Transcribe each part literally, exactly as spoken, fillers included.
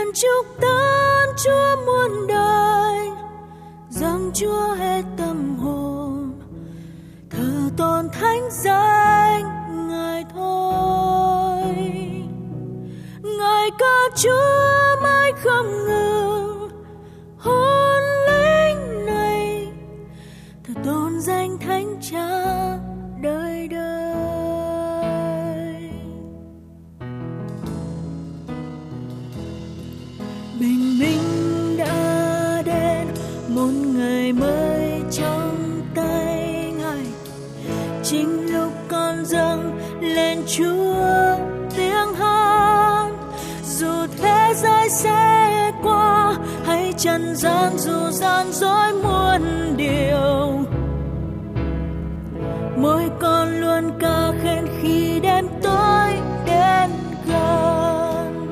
nguyện chúc tan Chúa muôn đời, dâng Chúa hết tâm hồn, thờ tôn thánh danh Ngài thôi. Ngài ca Chúa mãi không ngừng, hồn linh này thờ tôn danh Thánh Cha đời đời. Bình minh đã đến, một ngày mới trong tay Ngài. Chính lúc con dâng lên Chúa tiếng hát, dù thế giới sẽ qua hay trần gian dù gian dối muôn điều, môi con luôn ca khen khi đêm tối đến gần.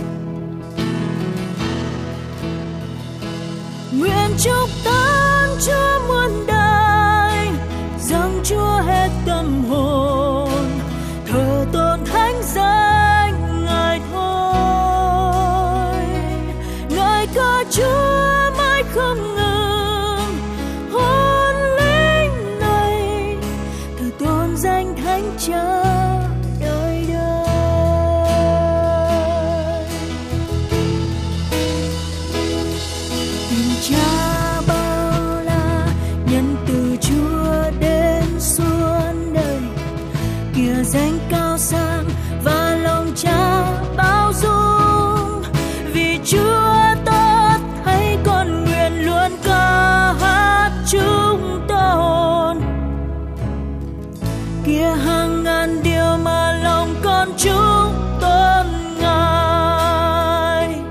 Nguyện chúc tan Chúa muôn đời, dâng Chúa hết tâm hồn, thờ tôn thánh danh Ngài thôi. Ngài ca Chúa mãi không ngừng, hồn linh này thờ tôn danh Thánh Cha đời đời. Tình Cha bao la, nhân từ Chúa đến suốt đời, kìa danh cao sang và lòng Cha bao dung. Vì Chúa tốt hay con nguyện luôn ca hát chúng tôn, kia hàng ngàn điều mà lòng con chúc tôn Ngài.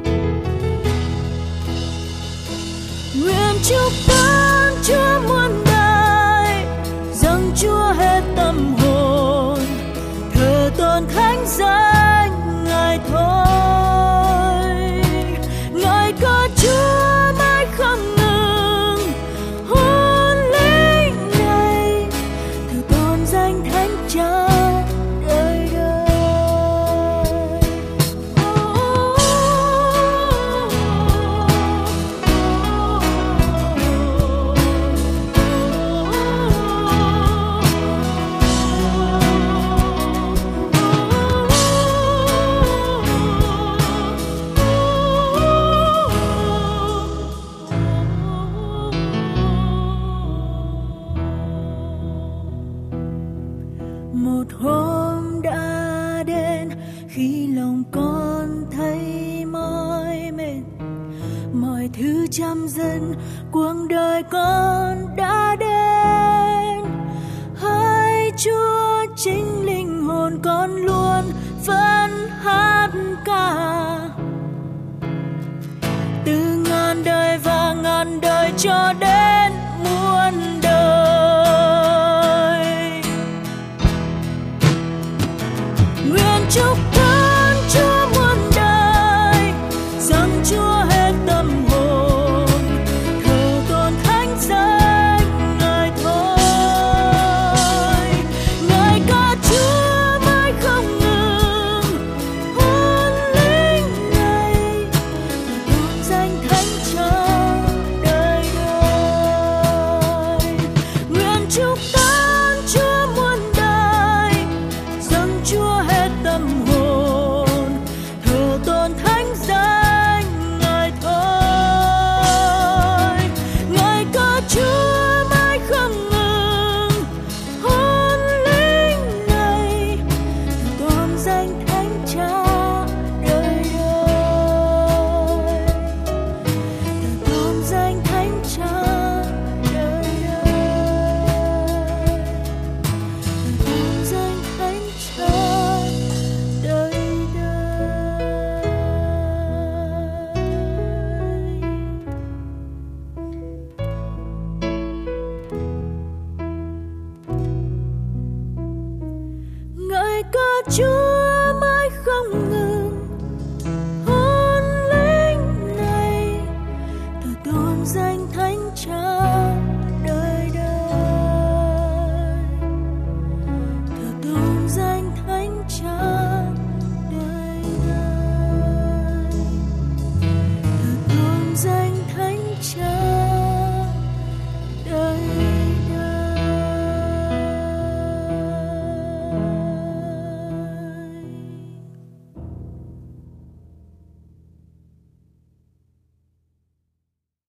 Nguyện chúc tan Chúa muôn đời, dâng Chúa hết tâm hồn, thờ tôn thánh danh Ngài thôi. Ngài ca Chúa mãi không ngừng, hồn linh này thờ tôn danh Thánh Cha đời đời. Một hôm đã đến khi lòng con thấy mỏi mệt, mọi thứ trăm dân cuộc đời con đã đến. Hỡi Chúa, chính linh hồn con luôn vẫn hát ca, từ ngàn đời và ngàn đời cho đến